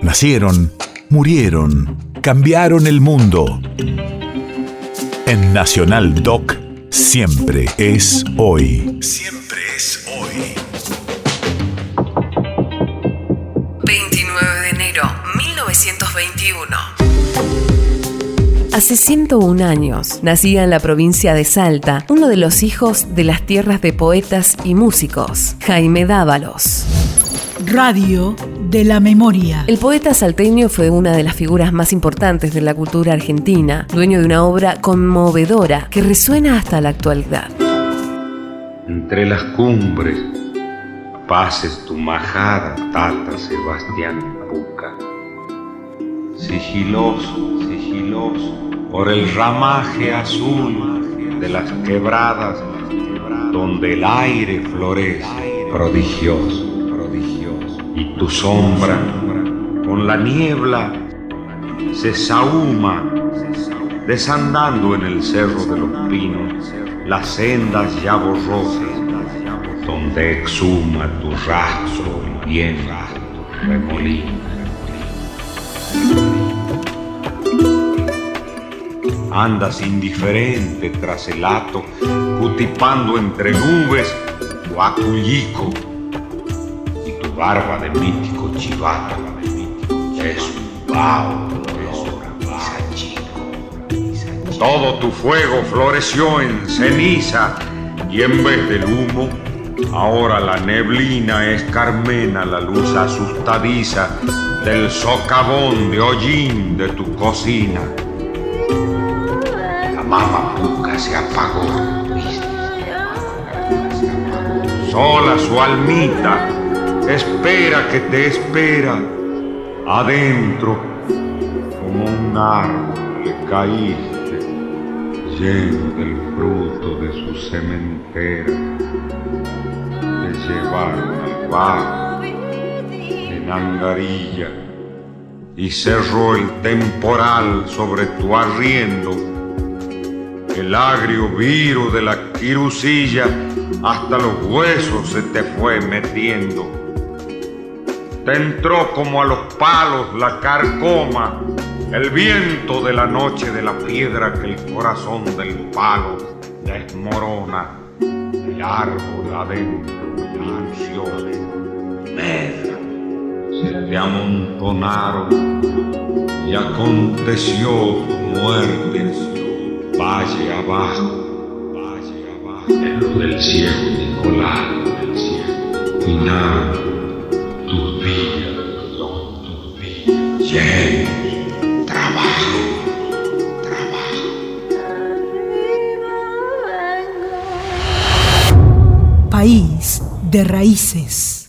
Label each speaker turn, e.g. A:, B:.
A: Nacieron, murieron, cambiaron el mundo. En Nacional Doc, siempre es hoy. Siempre es hoy.
B: 29 de enero, 1921. Hace 101 años nacía en la provincia de Salta uno de los hijos de las tierras de poetas y músicos, Jaime Dávalos.
C: Radio de la Memoria.
B: El poeta salteño fue una de las figuras más importantes de la cultura argentina, dueño de una obra conmovedora que resuena hasta la actualidad.
D: Entre las cumbres pases tu majada, Tata Sebastián Puca. Sigiloso, sigiloso, por el ramaje azul de las quebradas, donde el aire florece, prodigioso. Y tu sombra, con la niebla, se sahuma, desandando en el cerro de los pinos, las sendas ya borrosas, donde exhuma tu rastro el viento remolino. Andas indiferente tras el hato, cutipando entre nubes Huacullico, y tu barba de mítico chivato es un vaho olor a pisachico. Todo tu fuego floreció en ceniza, y en vez del humo, ahora la neblina escarmena la luz asustadiza del socavón de hollín de tu cocina. La mama Puca se apagó, sola su almita espera que te espera. Adentro, como un árbol le caíste, lleno del fruto de su cementera. Te llevaron al bar en Angarilla y cerró el temporal sobre tu arriendo. El agrio virus de la quirusilla hasta los huesos se te fue metiendo. Te entró como a los palos la carcoma, el viento de la noche de la piedra que el corazón del palo desmorona. El árbol adentro anunció medra. Se te amontonaron y aconteció tu muerte. Valle abajo, en lo del ciego Nicolás, final, tus días son tus días, llenos, trabajo.
C: País de raíces.